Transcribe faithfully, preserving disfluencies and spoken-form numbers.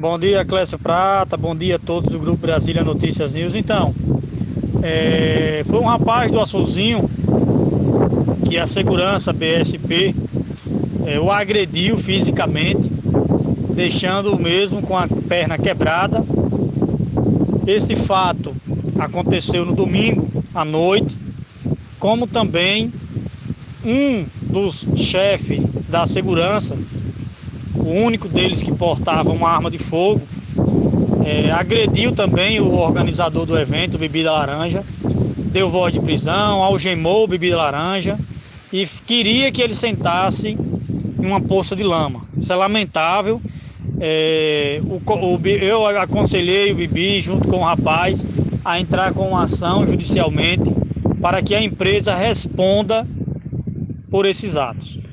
Bom dia, Clécio Prata. Bom dia a todos do Grupo Brasília Notícias News. Então, é, foi um rapaz do Açulzinho que a segurança B S P é, o agrediu fisicamente, deixando o mesmo com a perna quebrada. Esse fato aconteceu no domingo à noite, como também um dos chefes da segurança, o único deles que portava uma arma de fogo, é, agrediu também o organizador do evento, Bebida Laranja, deu voz de prisão, algemou o Bebida Laranja e queria que ele sentasse em uma poça de lama. Isso é lamentável. É, o, o, eu aconselhei o Bibi, junto com o rapaz, a entrar com uma ação judicialmente para que a empresa responda por esses atos.